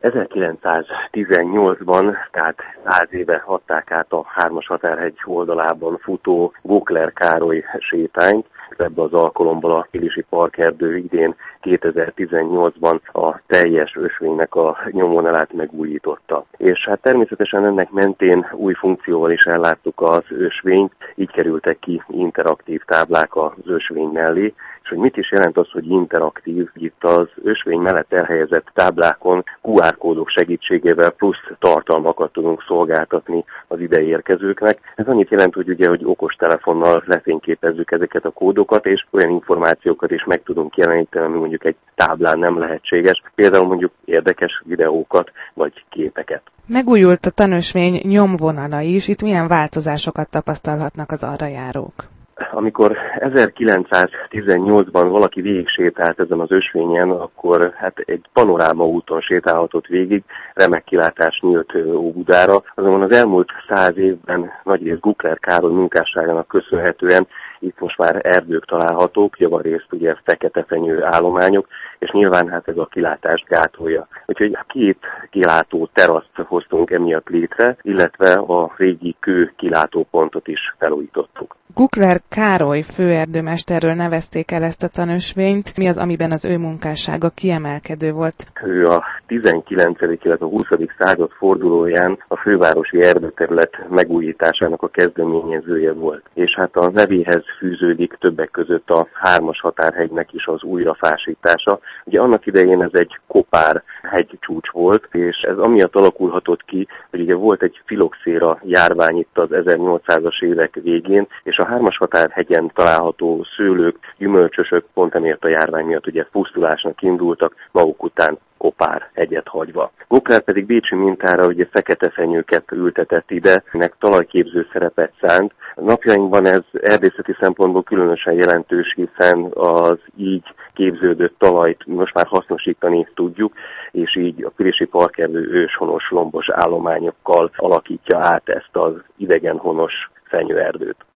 1918-ban, tehát 100 éve adták át a Hármas határhegy oldalában futó Gokler Károly sétányt. Ebbe az alkalomból a Pilisi Parkerdő idén 2018-ban a teljes ösvénynek a nyomvonalát megújította. És hát természetesen ennek mentén új funkcióval is elláttuk az ösvényt, így kerültek ki interaktív táblák az ösvény mellé, és hogy mit is jelent az, hogy interaktív, itt az ösvény mellett elhelyezett táblákon QR-kódok segítségével plusz tartalmakat tudunk szolgáltatni az ide érkezőknek. Ez annyit jelent, hogy okostelefonnal lefényképezzük ezeket a kódokat, és olyan információkat is meg tudunk jeleníteni, ami mondjuk egy táblán nem lehetséges, például mondjuk érdekes videókat vagy képeket. Megújult a tanösvény nyomvonala is, itt milyen változásokat tapasztalhatnak az arra járók? Amikor 1918-ban valaki végig sétált ezen az ösvényen, akkor hát egy panoráma úton sétálhatott végig, remek kilátás nyílt Óbudára. Azonban az elmúlt 100 évben nagyrészt Gokler Károly munkásságának köszönhetően itt most már erdők találhatók, javarészt ugye feketefenyő állományok, és nyilván hát ez a kilátást gátolja. Úgyhogy 2 kilátó teraszt hoztunk emiatt létre, illetve a régi kő kilátópontot is felújítottuk. Gokler Károly főerdőmesterről nevezték el ezt a tanösvényt. Mi az, amiben az ő munkássága kiemelkedő volt? Ő a 19. illetve a 20. század fordulóján a fővárosi erdőterület megújításának a kezdeményezője volt. És hát a nevéhez fűződik többek között a Hármas határhegynek is az újrafásítása. Ugye annak idején ez egy kopár hegycsúcs volt, és ez amiatt alakulhatott ki, hogy ugye volt egy filoxéra járvány itt az 1800-as évek végén, és a Hármas határhegyen található szőlők, gyümölcsösök pont emiatt a járvány miatt ugye pusztulásnak indultak, maguk után kopár hegyet hagyva. Gokler pedig bécsi mintára ugye fekete fenyőket ültetett ide, ennek talajképző szerepet szánt. Napjainkban ez erdészeti szempontból különösen jelentős, hiszen az így képződött talajt most már hasznosítani tudjuk, és így a Pilisi Parkerdő őshonos lombos állományokkal alakítja át ezt az idegenhonos fenyőerdőt.